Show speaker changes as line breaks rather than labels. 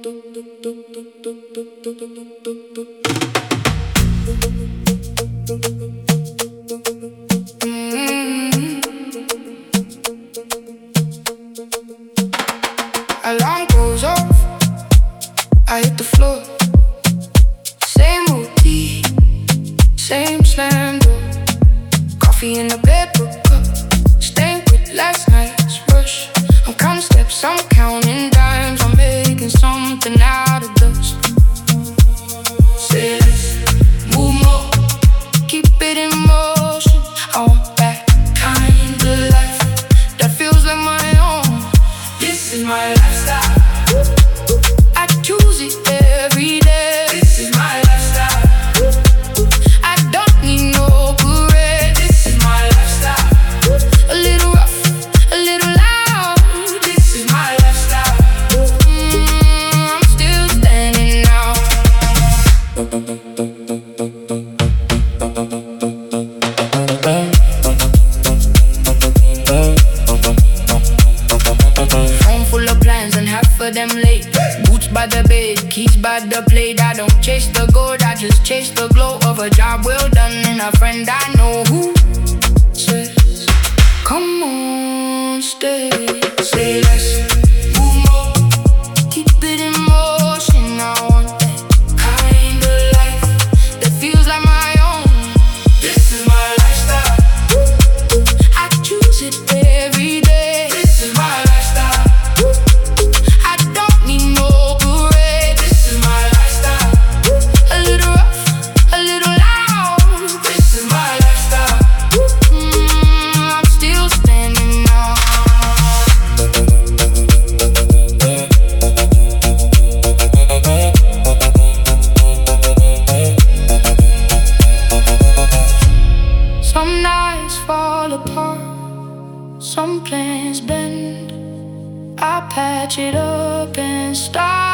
Alarm goes off, I hit the floor. Same routine, same slam door. Coffee in the paper cup, stained with last night's rush. I'm counting steps, I'm counting dimes, I'm making something out of dust. Say less, move more, keep it in motion. I want that kind of life that feels like my own. This is my lifestyle, I choose it every day. This is my lifestyle, I don't need no parade. This is my lifestyle, a little rough, a little loud. This is my lifestyle, I'm still standing now. Phone full of plans and half of them late. Boots by the bed, keys by the plate. I don't chase the gold, I just chase the glow of a job well done and a friend I know who says, come on, stay. Say less, move more, keep it in motion. I want that kind of life that feels like my own. This is my lifestyle, I choose it every day. This is my lifestyle, I don't need no parade. This is my lifestyle, a little rough, a little loud. This is my lifestyle, I'm still standing now. Some nights fall apart, some plans bend. I patch it up and start